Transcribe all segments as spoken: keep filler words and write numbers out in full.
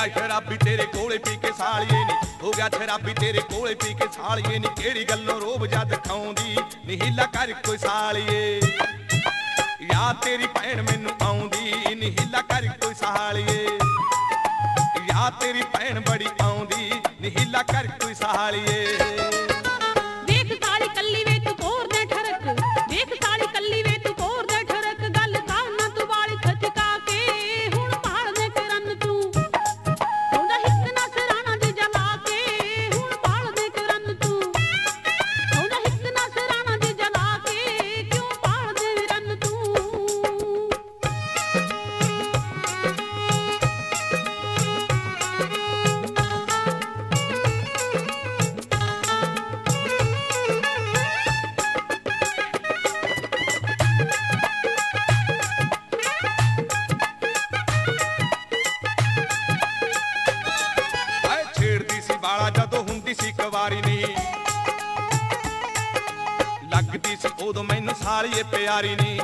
गया शराबी तेरे कोले पी के सालिए नी, हो गया शराबी तेरे कोले पी के सालिए नी, केड़ी गल्लों रोब जा दिखाउंदी नी हिला कर कोई सालिए। या तेरी भैन मैनू आउंदी नी हिला कर कोई सालिए, या तेरी भैन बड़ी आउंदी नी हिला कर कोई सालिए। देख साली कल्ली वे तू तोर दे ठरक, देख साली कल्ली वे तू तोर दे ठरक, गल कर ना तू वाली खचका के हुण भाल दे करन तू, सौंदा हिक ना सराणा दी जला के हुण भाल दे करन तू, सौंदा हिक ना सराणा दी जला के क्यों भाल दे रन तू। जदों हुंदी सी कवारी नी, लगदी सी उदों मैनू सालिए प्यारी नी।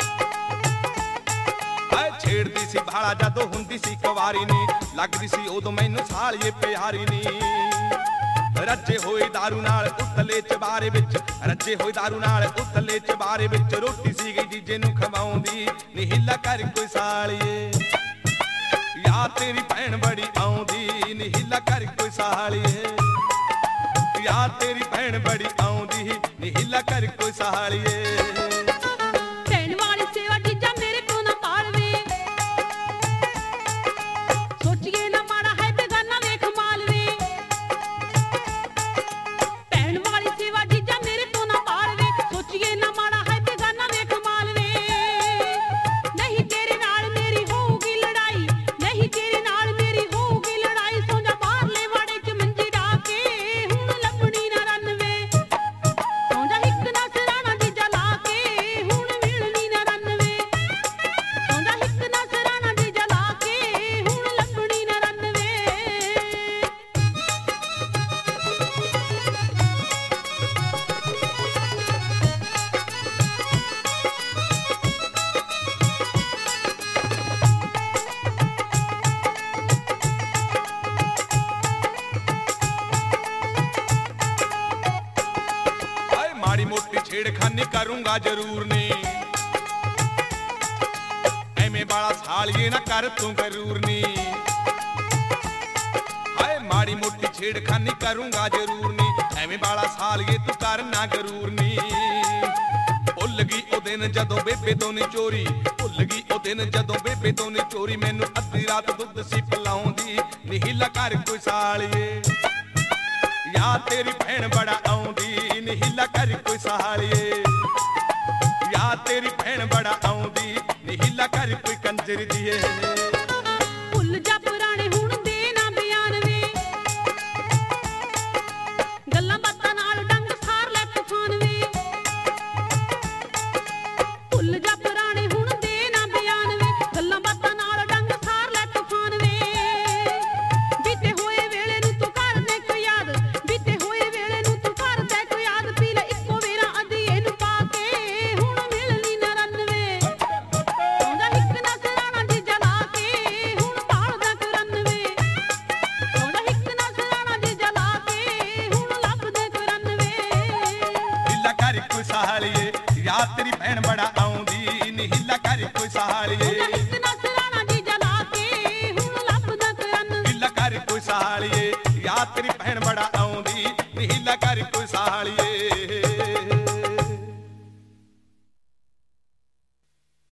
हाय छेड़दी सी भाला जदों हुंदी सी कवारी नी, लगदी सी उदों मैनू सालिए प्यारी नी। रज्जे होए दारू नाल उतले चबारे विच, रज्जे होए दारू नाल उतले चबारे विच, रोटी सी गई जीजे नू खवाउंदी नी हिला कर कोई सालिए। या तेरी भैन बड़ी आउंदी नी हिला कर कोई सालिए, या तेरी भैन बड़ी आउंदी नी हिला कर कोई सालिए। भैन वाली सेवा जीजा मेरे को ना पालवे, सोचिए ना माड़ा है बेगाना वेख मालवे। भैन वाली सेवा जीजा मेरे को ना पालवे, सोचिए ना माड़ा है बेगाना वेख मालवे। नहीं तेरे नाल मेरी होगी लड़ाई, नहीं तेरे नाल मेरी होगी लड़ाई, सो जा बाहरले वाड़े च मंजी डाके हुण लभणी ना रनवे, सो जा हिक ना सराणा दी जला के हुण मिलनी ना रनवे, सो जा हिक ना सराणा दी जला के हुण लभणी ना रनवे। हाय माड़ी मोटी छेड़खानी करूंगा जरूर नी, एवें बाला सालिए ना कर तू गरूर नी। हाय माड़ी मोटी छेड़खानी करूंगा जरूर नी, एवें बाला सालिए तू कर ना गरूर नी। भुल गई ओ दिन जदों बेबे तो नी चोरी, भुल गई ओ दिन जदों बेबे तो नी चोरी, मैनू अद्धी रात दुध सी पिलाउंदी नी हिला कर कोई सालिए। या तेरी भैन बड़ा आउंदी नी हिला कर कोई सालिए, या तेरी भैन बड़ा आउंदी नी हिला कर कोई कंजर दिए। भुल जा पुराने हुण दे ना बयान वे, गल्लां बातां नाल डंग सार लै तूफान वे। भुल जा पुराने हुण दे ना बयान वे, गल्लां बातां नाल डंग सार लै तूफान वे। बीते होए वेले नू तू कर दे कोई याद, बीते होए वेले नू तू कर दे कोई याद, पी ले इक्को वेरा अधीए नू पा के हुण मिलनी ना रनवे, सौंदा हिक ना सराणा दी जला के हुण भालदा करनवे, सौंदा हिक ना सराणा दी जला के हुण लभदे करनवे। हिला कर कोई सालिए, या तेरी भैन बड़ा आउंदी नी हिला कर कोई सालिए। सौंदा हिक ना सराणा दी जला के हुण लभदा करनवे। हिला कर कोई सालिए, या तेरी भैन बड़ा आउंदी